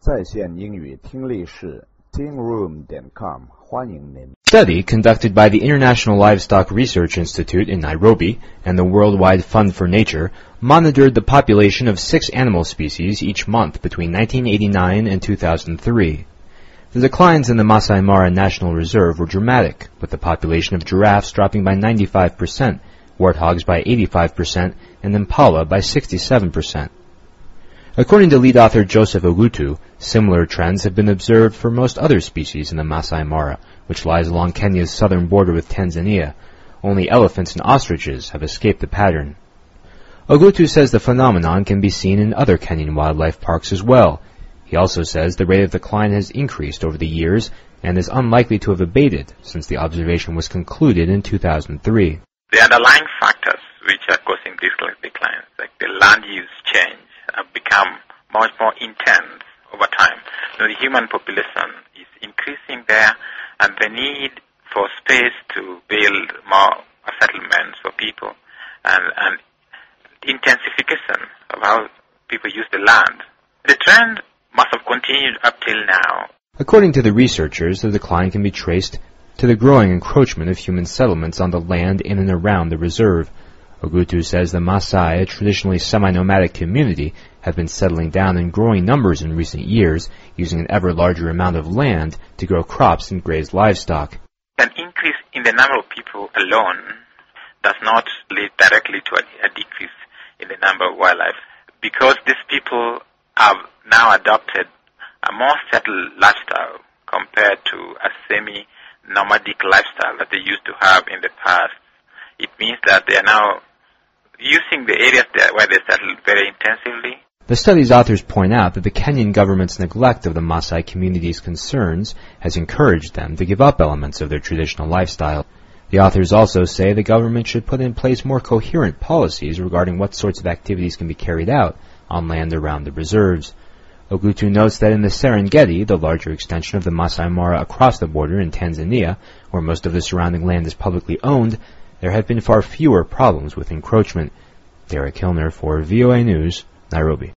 在线英语听力室 tingroom.com 欢迎您。 Study conducted by the International Livestock Research Institute in Nairobi and the Worldwide Fund for Nature monitored the population of 6 animal species each month between 1989 and 2003. The declines in the Masai Mara National Reserve were dramatic, with the population of giraffes dropping by 95%, warthogs by 85%, and impala by 67%. According to lead author Joseph Ogutu, similar trends have been observed for most other species in the Masai Mara, which lies along Kenya's southern border with Tanzania. Only elephants and ostriches have escaped the pattern. Ogutu says the phenomenon can be seen in other Kenyan wildlife parks as well. He also says the rate of decline has increased over the years and is unlikely to have abated since the observation was concluded in 2003. The underlying factors which are causing these declines, like the land use change, have become much more intense over time. The human population is increasing there, and the need for space to build more settlements for people, and intensification of how people use the land. The trend must have continued up till now. According to the researchers, the decline can be traced to the growing encroachment of human settlements on the land in and around the reserve. Ogutu says the Maasai, a traditionally semi-nomadic community, have been settling down in growing numbers in recent years, using an ever larger amount of land to grow crops and graze livestock. An increase in the number of people alone does not lead directly to a decrease in the number of wildlife, because these people have now adopted a more settled lifestyle compared to a semi-nomadic lifestyle that they used to have in the past. It means that they are now using the areas where they settled very intensively. The study's authors point out that the Kenyan government's neglect of the Maasai community's concerns has encouraged them to give up elements of their traditional lifestyle. The authors also say the government should put in place more coherent policies regarding what sorts of activities can be carried out on land around the reserves. Ogutu notes that in the Serengeti, the larger extension of the Masai Mara across the border in Tanzania, where most of the surrounding land is publicly owned, there have been far fewer problems with encroachment. Derek Hillner for VOA News, Nairobi.